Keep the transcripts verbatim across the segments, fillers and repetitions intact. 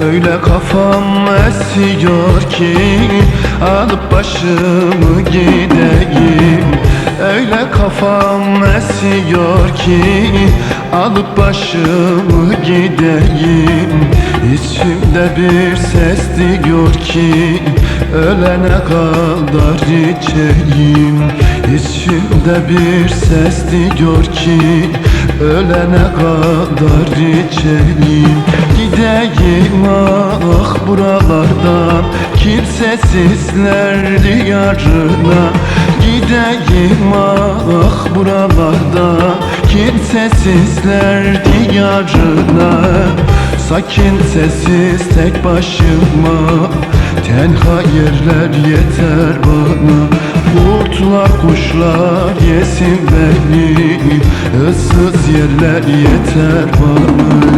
Öyle kafam esiyor ki alıp başımı gideyim. Öyle kafam esiyor ki alıp başımı gideyim. İçimde bir ses diyor ki ölene kadar içeyim. İçimde bir ses diyor ki ölene kadar içeyim. Gideyim ah buralardan kimsesizler diyarına. Gideyim ah buralardan kimsesizler diyarına. Sakin sessiz tek başıma tenha yerler yeter bana. Kurtlar kuşlar yesin beni, ıssız yerler yeter bana.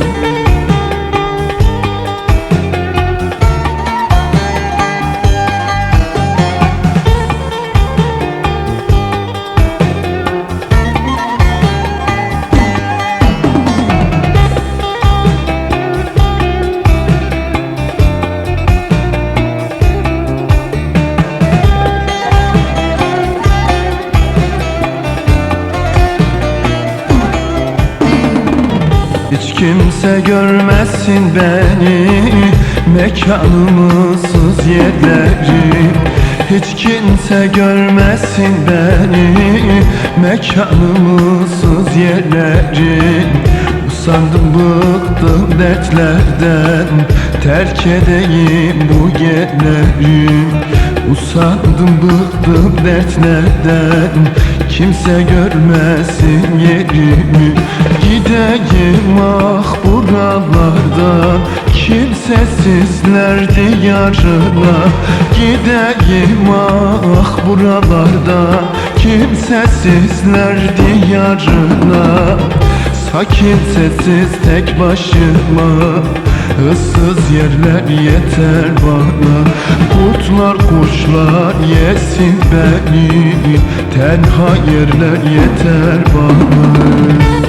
Hiç kimse görmesin beni, mekanımsız yerleri. Hiç kimse görmesin beni, mekanımsız yerleri. Usandım bıktım dertlerden, terk edeyim bu yerleri. Usandım bıktım dertlerden, kimse görmesin yerimi. Gideyim ah buralardan kimsesizler diyarına. Gideyim ah buralardan kimsesizler diyarına. Sakin sessiz tek başıma, ıssız yerler yeter bana. Kurtlar kuşlar yesin beni, tenha yerler yeter bana.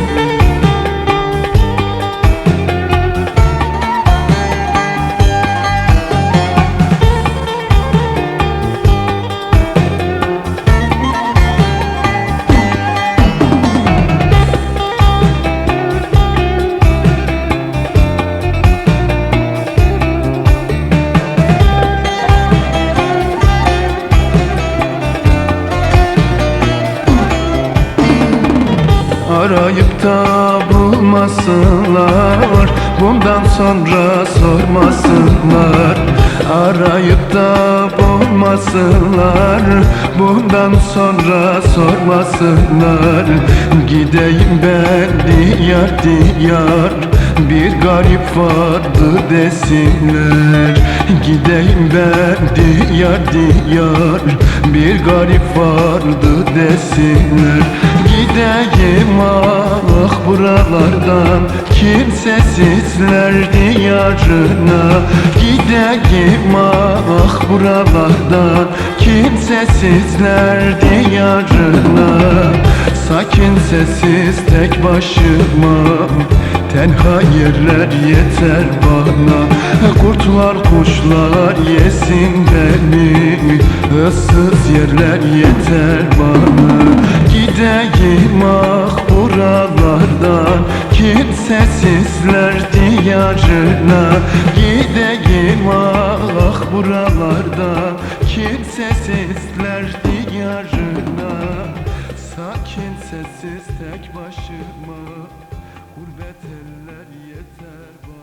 Arayıp da bulmasınlar, bundan sonra sormasınlar. Arayıp da bulmasınlar, bundan sonra sormasınlar. Gideyim ben diyar diyar, bir garip vardı desinler. Gideyim ben diyar diyar, bir garip vardı desinler. Gideyim ah buralardan kimsesizler diyarına. Gideyim ah buralardan kimsesizler diyarına. Sakin sessiz tek başıma, tenha yerler yeter bana. Kurtlar kuşlar yesin beni, ıssız yerler yeter bana. Gideyim ah buralardan kimsesizler diyarına. Gideyim ah buralardan kimsesizler diyarına. Sakin sessiz tek başıma, gurbet eller yeter bana.